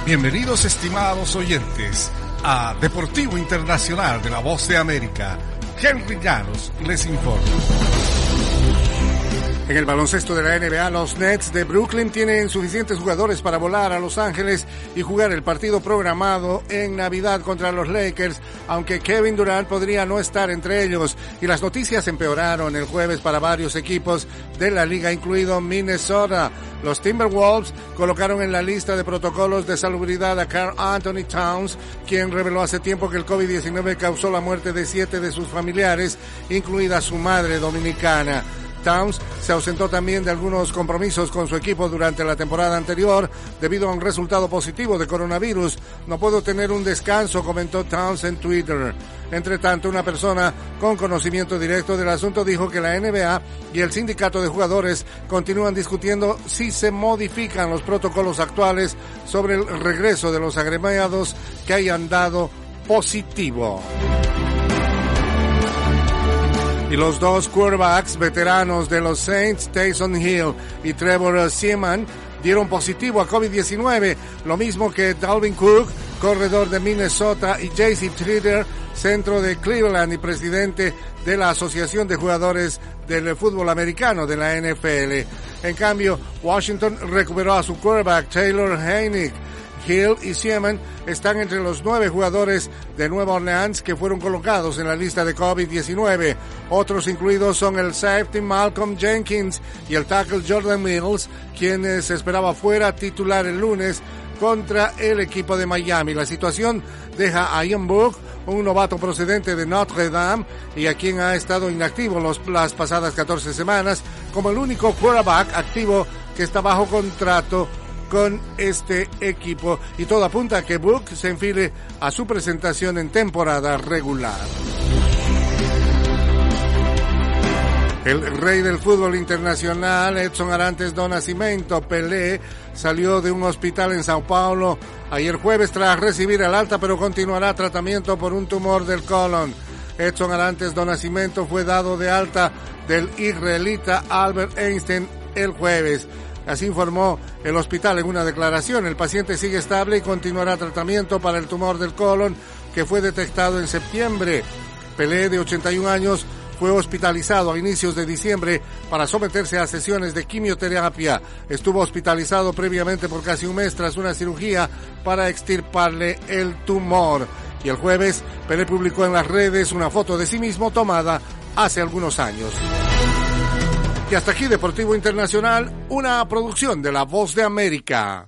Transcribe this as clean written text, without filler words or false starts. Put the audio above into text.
Bienvenidos, estimados oyentes, a Deportivo Internacional de la Voz de América. Henry Llanos les informa. En el baloncesto de la NBA, los Nets de Brooklyn tienen suficientes jugadores para volar a Los Ángeles y jugar el partido programado en Navidad contra los Lakers, aunque Kevin Durant podría no estar entre ellos. Y las noticias empeoraron el jueves para varios equipos de la liga, incluido Minnesota. Los Timberwolves colocaron en la lista de protocolos de salubridad a Karl Anthony Towns, quien reveló hace tiempo que el COVID-19 causó la muerte de 7 de sus familiares, incluida su madre dominicana. Towns se ausentó también de algunos compromisos con su equipo durante la temporada anterior debido a un resultado positivo de coronavirus. No puedo tener un descanso, comentó Towns en Twitter. Entre tanto, una persona con conocimiento directo del asunto dijo que la NBA y el sindicato de jugadores continúan discutiendo si se modifican los protocolos actuales sobre el regreso de los agremiados que hayan dado positivo. Y los dos quarterbacks veteranos de los Saints, Taysom Hill y Trevor Siemian, dieron positivo a COVID-19, lo mismo que Dalvin Cook, corredor de Minnesota, y J.C. Tretter, centro de Cleveland y presidente de la Asociación de Jugadores del Fútbol Americano de la NFL. En cambio, Washington recuperó a su quarterback Taylor Heinicke. Hill y Siemian están entre los 9 jugadores de Nueva Orleans que fueron colocados en la lista de COVID-19. Otros incluidos son el safety Malcolm Jenkins y el tackle Jordan Mills, quien se esperaba fuera titular el lunes contra el equipo de Miami. La situación deja a Ian Book, un novato procedente de Notre Dame y a quien ha estado inactivo las pasadas 14 semanas, como el único quarterback activo que está bajo contrato con este equipo, y todo apunta a que Book se enfile a su presentación en temporada regular. El rey del fútbol internacional, Edson Arantes do Nascimento, Pelé, salió de un hospital en Sao Paulo ayer jueves tras recibir el alta, pero continuará tratamiento por un tumor del colon. Edson Arantes do Nascimento fue dado de alta del israelita Albert Einstein el jueves. Así informó el hospital en una declaración. El paciente sigue estable y continuará tratamiento para el tumor del colon que fue detectado en septiembre. Pelé, de 81 años, fue hospitalizado a inicios de diciembre para someterse a sesiones de quimioterapia. Estuvo hospitalizado previamente por casi un mes tras una cirugía para extirparle el tumor. Y el jueves, Pelé publicó en las redes una foto de sí mismo tomada hace algunos años. Y hasta aquí Deportivo Internacional, una producción de La Voz de América.